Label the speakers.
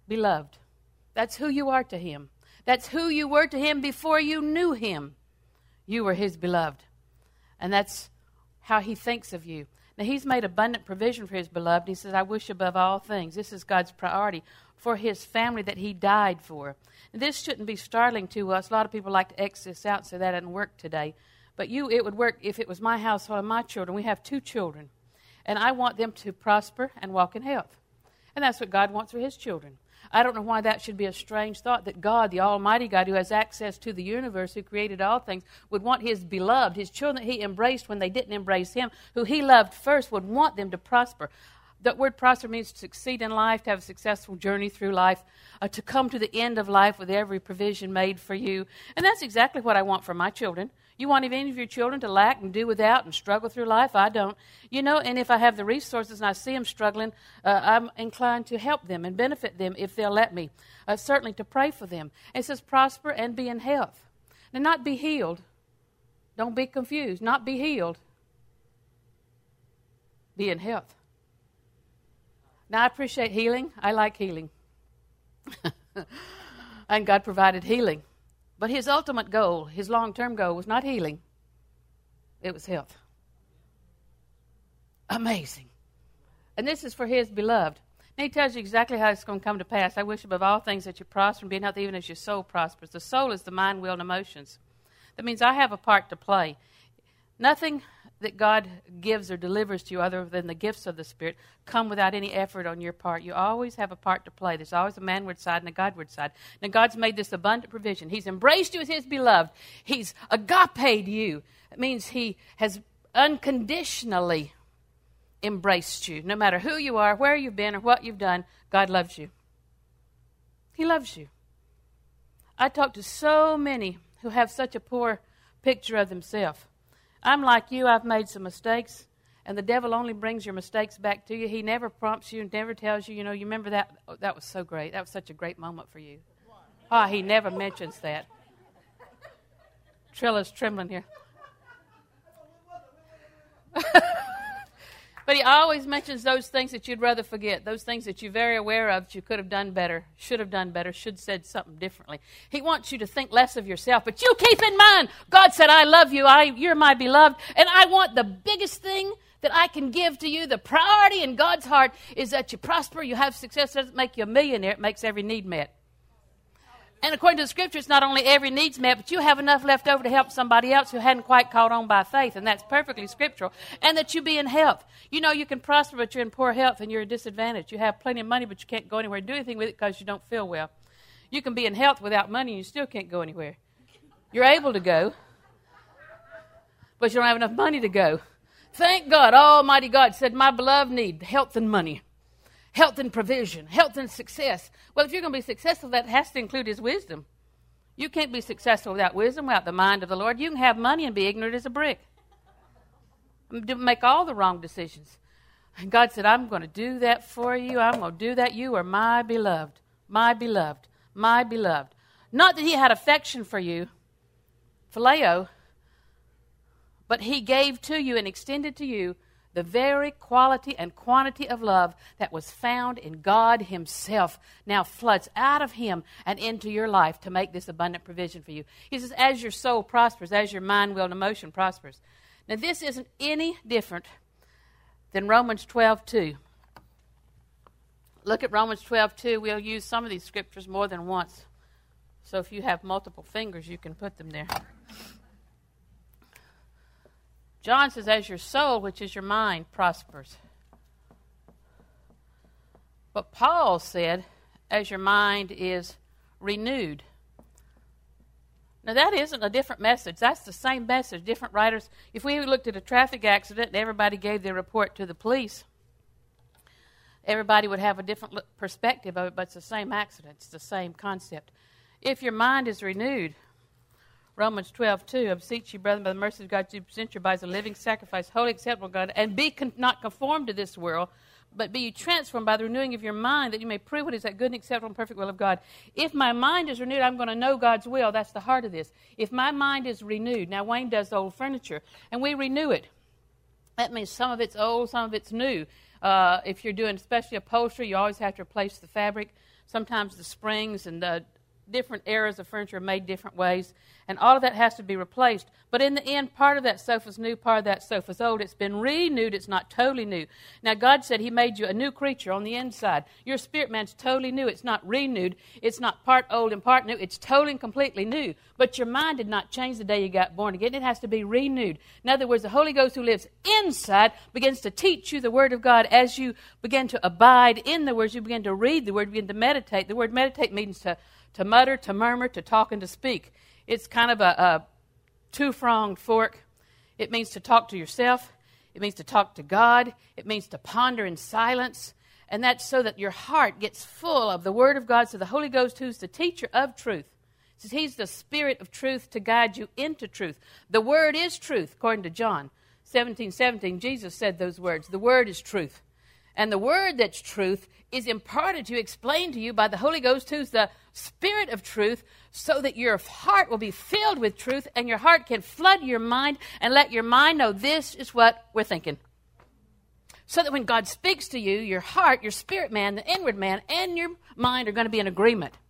Speaker 1: beloved. That's who you are to him. That's who you were to him before you knew him. You were his beloved. And that's how he thinks of you. Now, he's made abundant provision for his beloved. He says, I wish above all things. This is God's priority for his family that he died for. And this shouldn't be startling to us. A lot of people like to X this out, so that doesn't work today. But it would work if it was my household and my children. We have 2 children. And I want them to prosper and walk in health. And that's what God wants for his children. I don't know why that should be a strange thought, that God, the Almighty God, who has access to the universe, who created all things, would want his beloved, his children that he embraced when they didn't embrace him, who he loved first, would want them to prosper. That word prosper means to succeed in life, to have a successful journey through life, to come to the end of life with every provision made for you. And that's exactly what I want for my children. You want any of your children to lack and do without and struggle through life? I don't. And if I have the resources and I see them struggling, I'm inclined to help them and benefit them if they'll let me. Certainly to pray for them. And it says prosper and be in health. Now, not be healed. Don't be confused. Not be healed. Be in health. Now, I appreciate healing. I like healing. And God provided healing. But his ultimate goal, his long-term goal, was not healing. It was health. Amazing. And this is for his beloved. And he tells you exactly how it's going to come to pass. I wish above all things that you prosper and be in health, even as your soul prospers. The soul is the mind, will, and emotions. That means I have a part to play. Nothing that God gives or delivers to you other than the gifts of the Spirit come without any effort on your part. You always have a part to play. There's always a manward side and a Godward side. Now, God's made this abundant provision. He's embraced you as his beloved. He's agaped you. It means he has unconditionally embraced you. No matter who you are, where you've been, or what you've done, God loves you. He loves you. I talk to so many who have such a poor picture of themselves. I'm like you. I've made some mistakes, and the devil only brings your mistakes back to you. He never prompts you and never tells you, you remember that? Oh, that was so great. That was such a great moment for you. He never mentions that. Trilla's trembling here. But he always mentions those things that you'd rather forget, those things that you're very aware of that you could have done better, should have done better, should have said something differently. He wants you to think less of yourself, but you keep in mind, God said, I love you, you're my beloved, and I want the biggest thing that I can give to you. The priority in God's heart is that you prosper, you have success. It doesn't make you a millionaire, it makes every need met. And according to the Scripture, it's not only every need's met, but you have enough left over to help somebody else who hadn't quite caught on by faith, and that's perfectly scriptural. And that you be in health. You can prosper, but you're in poor health, and you're at a disadvantage. You have plenty of money, but you can't go anywhere and do anything with it because you don't feel well. You can be in health without money, and you still can't go anywhere. You're able to go, but you don't have enough money to go. Thank God, Almighty God said, my beloved need health and money. Health and provision, health and success. Well, if you're going to be successful, that has to include his wisdom. You can't be successful without wisdom, without the mind of the Lord. You can have money and be ignorant as a brick. Make all the wrong decisions. And God said, I'm going to do that for you. I'm going to do that. You are my beloved, my beloved, my beloved. Not that he had affection for you, phileo, but he gave to you and extended to you the very quality and quantity of love that was found in God himself now floods out of him and into your life to make this abundant provision for you. He says, as your soul prospers, as your mind, will, and emotion prospers. Now, this isn't any different than Romans 12:2. Look at Romans 12:2. We'll use some of these scriptures more than once. So if you have multiple fingers, you can put them there. John says, as your soul, which is your mind, prospers. But Paul said, as your mind is renewed. Now, that isn't a different message. That's the same message. Different writers. If we looked at a traffic accident and everybody gave their report to the police, everybody would have a different perspective of it, but it's the same accident. It's the same concept. If your mind is renewed, Romans 12:2, I beseech you, brethren, by the mercy of God, to present your bodies a living sacrifice, holy, acceptable to God, and be not conformed to this world, but be you transformed by the renewing of your mind, that you may prove what is that good and acceptable and perfect will of God. If my mind is renewed, I'm going to know God's will. That's the heart of this. If my mind is renewed, now Wayne does the old furniture, and we renew it. That means some of it's old, some of it's new. If you're doing especially upholstery, you always have to replace the fabric. Sometimes the springs and the different eras of furniture are made different ways, and all of that has to be replaced. But in the end, part of that sofa's new, part of that sofa's old. It's been renewed. It's not totally new. Now, God said He made you a new creature on the inside. Your spirit man's totally new. It's not renewed. It's not part old and part new. It's totally and completely new. But your mind did not change the day you got born again. It has to be renewed. In other words, the Holy Ghost who lives inside begins to teach you the Word of God. As you begin to abide in the words, you begin to read the Word, begin to meditate. The word meditate means to mutter, to murmur, to talk, and to speak. It's kind of a two-pronged fork. It means to talk to yourself. It means to talk to God. It means to ponder in silence. And that's so that your heart gets full of the Word of God. So the Holy Ghost, who's the teacher of truth, says He's the Spirit of truth to guide you into truth. The Word is truth, according to John 17:17. Jesus said those words. The Word is truth. And the Word that's truth is imparted to you, explained to you by the Holy Ghost, who's the Spirit of truth, so that your heart will be filled with truth, and your heart can flood your mind and let your mind know this is what we're thinking. So that when God speaks to you, your heart, your spirit man, the inward man, and your mind are going to be in agreement.